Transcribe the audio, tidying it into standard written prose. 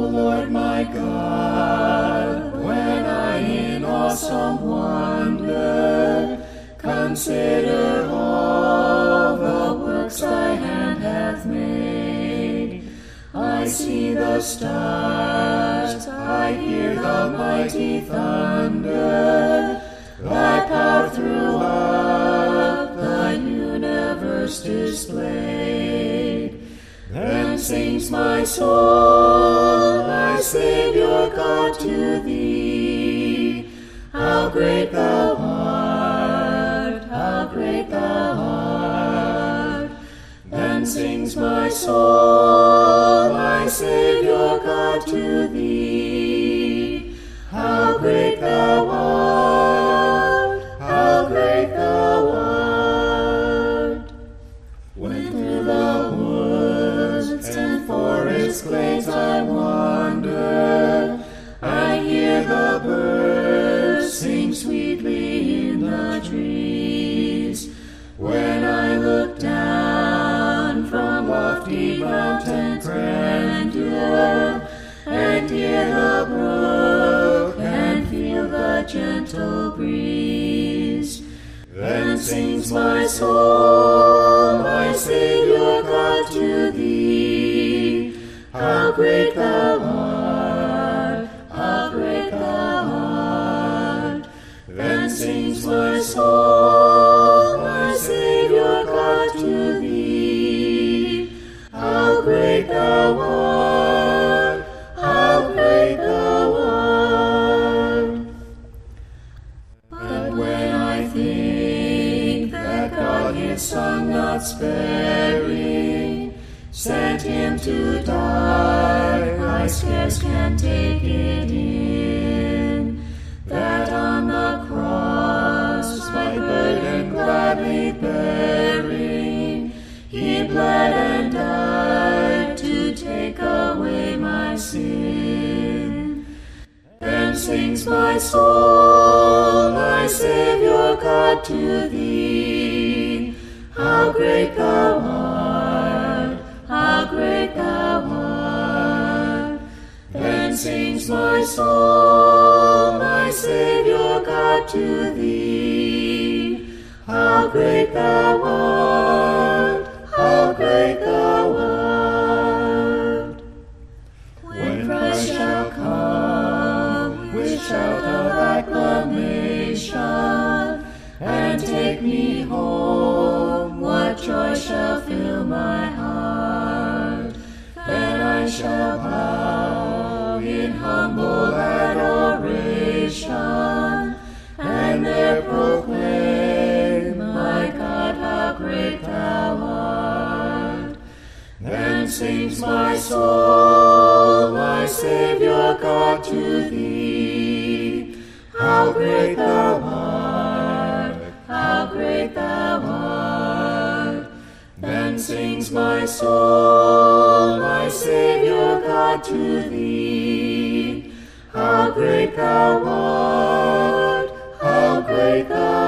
Lord my God, when I in awesome wonder consider all the works thy hand hath made, I see the stars, I hear the mighty thunder, thy power throughout the universe displayed. Then sings my soul, my Saviour God, to thee. How great thou art, how great thou art. Then sings my soul, my Saviour God, to thee. How great thou art, how great thou art. When through the woods and forest glades I wander, I hear the birds sing sweetly in the trees. When I look down from lofty mountain grandeur, and hear the brook and feel the gentle breeze, then sings my soul, my Saviour God, to thee. How great thou art, how great thou art. Then sings my soul, my Saviour God, to thee. How great thou art, how great thou art. But when I think that God his Son not sparing sent him to die, I scarce can take it in, that on the cross, my burden gladly bearing, he bled and died to take away my sin. Then sings my soul, my Saviour God, to thee. How great thou art, how great thou art. Then sings my soul, my Saviour God, to thee. How great thou art, how great thou art. When Christ shall come with shout of acclamation and take me home, what joy shall fill my heart. Then I shall bow in humble adoration, and there proclaim, my God, how great thou art. Then sings my soul, my Saviour God, to thee. How great thou art, how great thou art. Then sings my soul, my Saviour God, to thee. How great thou art, how great thou art.